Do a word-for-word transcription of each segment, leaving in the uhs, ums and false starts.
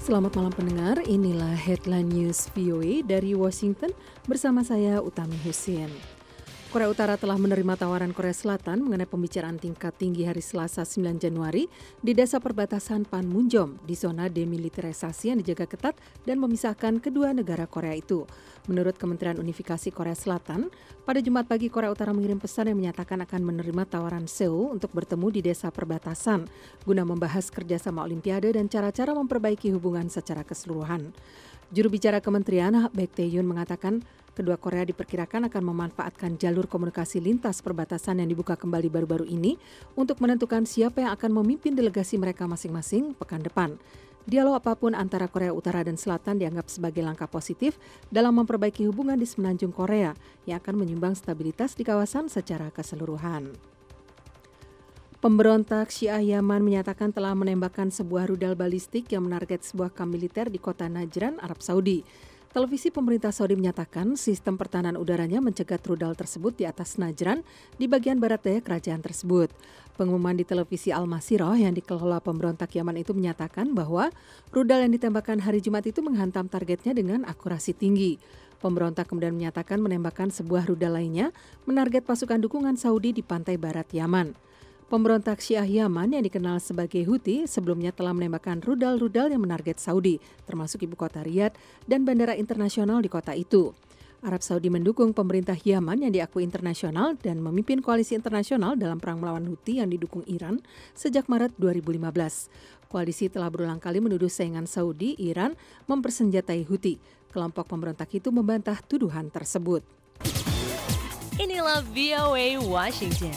Selamat malam pendengar, inilah Headline News V O A dari Washington bersama saya Utami Husin. Korea Utara telah menerima tawaran Korea Selatan mengenai pembicaraan tingkat tinggi hari Selasa sembilan Januari di desa perbatasan Panmunjom di zona demilitarisasi yang dijaga ketat dan memisahkan kedua negara Korea itu. Menurut Kementerian Unifikasi Korea Selatan, pada Jumat pagi Korea Utara mengirim pesan yang menyatakan akan menerima tawaran Seoul untuk bertemu di desa perbatasan guna membahas kerjasama Olimpiade dan cara-cara memperbaiki hubungan secara keseluruhan. Juru bicara Kementerian, Baek Tae-yun mengatakan kedua Korea diperkirakan akan memanfaatkan jalur komunikasi lintas perbatasan yang dibuka kembali baru-baru ini untuk menentukan siapa yang akan memimpin delegasi mereka masing-masing pekan depan. Dialog apapun antara Korea Utara dan Selatan dianggap sebagai langkah positif dalam memperbaiki hubungan di semenanjung Korea yang akan menyumbang stabilitas di kawasan secara keseluruhan. Pemberontak Syiah Yaman menyatakan telah menembakkan sebuah rudal balistik yang menarget sebuah kamp militer di kota Najran, Arab Saudi. Televisi pemerintah Saudi menyatakan sistem pertahanan udaranya mencegat rudal tersebut di atas Najran di bagian barat daya kerajaan tersebut. Pengumuman di televisi Al-Masirah yang dikelola pemberontak Yaman itu menyatakan bahwa rudal yang ditembakkan hari Jumat itu menghantam targetnya dengan akurasi tinggi. Pemberontak kemudian menyatakan menembakkan sebuah rudal lainnya menarget pasukan dukungan Saudi di pantai barat Yaman. Pemberontak Syiah Yaman yang dikenal sebagai Houthi sebelumnya telah menembakkan rudal-rudal yang menarget Saudi, termasuk ibu kota Riyadh dan bandara internasional di kota itu. Arab Saudi mendukung pemerintah Yaman yang diakui internasional dan memimpin koalisi internasional dalam perang melawan Houthi yang didukung Iran sejak Maret dua ribu lima belas. Koalisi telah berulang kali menuduh saingan Saudi, Iran, mempersenjatai Houthi. Kelompok pemberontak itu membantah tuduhan tersebut. Inilah V O A Washington.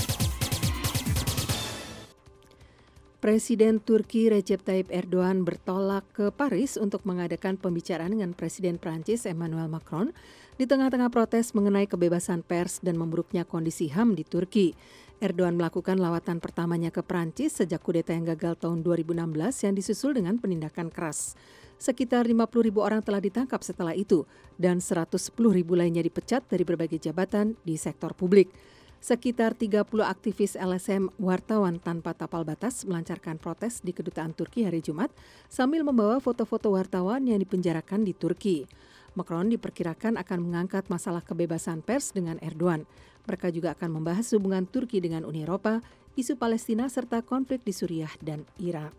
Presiden Turki Recep Tayyip Erdogan bertolak ke Paris untuk mengadakan pembicaraan dengan Presiden Prancis Emmanuel Macron di tengah-tengah protes mengenai kebebasan pers dan memburuknya kondisi H A M di Turki. Erdogan melakukan lawatan pertamanya ke Prancis sejak kudeta yang gagal tahun dua ribu enam belas yang disusul dengan penindakan keras. Sekitar lima puluh ribu orang telah ditangkap setelah itu dan seratus sepuluh ribu lainnya dipecat dari berbagai jabatan di sektor publik. Sekitar tiga puluh aktivis L S M Wartawan Tanpa Tapal Batas melancarkan protes di kedutaan Turki hari Jumat sambil membawa foto-foto wartawan yang dipenjarakan di Turki. Macron diperkirakan akan mengangkat masalah kebebasan pers dengan Erdogan. Mereka juga akan membahas hubungan Turki dengan Uni Eropa, isu Palestina serta konflik di Suriah dan Irak.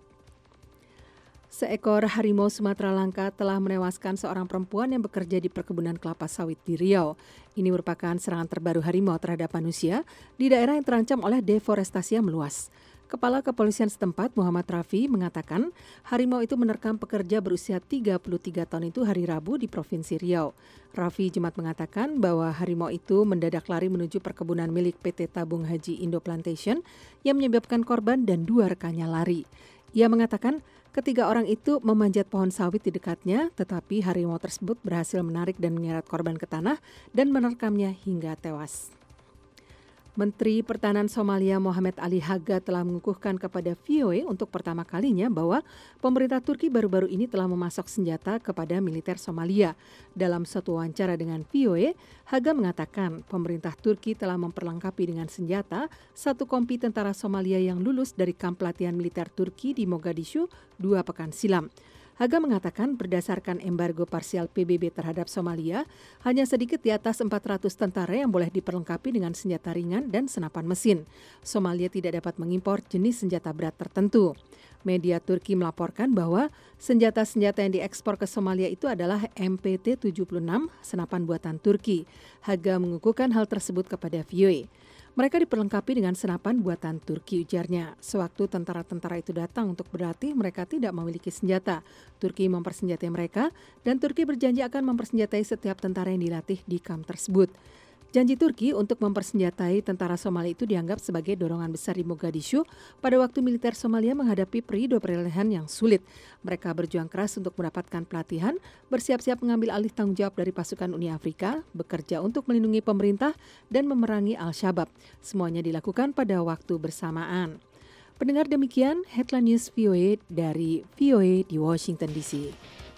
Seekor harimau Sumatera langka telah menewaskan seorang perempuan yang bekerja di perkebunan kelapa sawit di Riau. Ini merupakan serangan terbaru harimau terhadap manusia di daerah yang terancam oleh deforestasi yang meluas. Kepala Kepolisian setempat Muhammad Rafi mengatakan harimau itu menerkam pekerja berusia tiga puluh tiga tahun itu hari Rabu di Provinsi Riau. Rafi Jumat mengatakan bahwa harimau itu mendadak lari menuju perkebunan milik P T Tabung Haji Indo Plantation yang menyebabkan korban dan dua rekannya lari. Ia mengatakan ketiga orang itu memanjat pohon sawit di dekatnya, tetapi harimau tersebut berhasil menarik dan menyeret korban ke tanah dan menerkamnya hingga tewas. Menteri Pertahanan Somalia Mohamed Ali Haga telah mengukuhkan kepada V O A untuk pertama kalinya bahwa pemerintah Turki baru-baru ini telah memasok senjata kepada militer Somalia. Dalam suatu wawancara dengan V O A, Haga mengatakan pemerintah Turki telah memperlengkapi dengan senjata satu kompi tentara Somalia yang lulus dari kamp pelatihan militer Turki di Mogadishu dua pekan silam. Haga mengatakan berdasarkan embargo parsial P B B terhadap Somalia, hanya sedikit di atas empat ratus tentara yang boleh diperlengkapi dengan senjata ringan dan senapan mesin. Somalia tidak dapat mengimpor jenis senjata berat tertentu. Media Turki melaporkan bahwa senjata-senjata yang diekspor ke Somalia itu adalah M P T tujuh puluh enam, senapan buatan Turki. Haga mengukuhkan hal tersebut kepada V O A. Mereka diperlengkapi dengan senapan buatan Turki, ujarnya. Sewaktu tentara-tentara itu datang untuk berlatih, mereka tidak memiliki senjata. Turki mempersenjatai mereka, dan Turki berjanji akan mempersenjatai setiap tentara yang dilatih di kamp tersebut. Janji Turki untuk mempersenjatai tentara Somalia itu dianggap sebagai dorongan besar di Mogadishu pada waktu militer Somalia menghadapi periode peralihan yang sulit. Mereka berjuang keras untuk mendapatkan pelatihan, bersiap-siap mengambil alih tanggung jawab dari pasukan Uni Afrika, bekerja untuk melindungi pemerintah, dan memerangi Al-Shabaab. Semuanya dilakukan pada waktu bersamaan. Pendengar demikian, Headline News V O A dari V O A di Washington D C.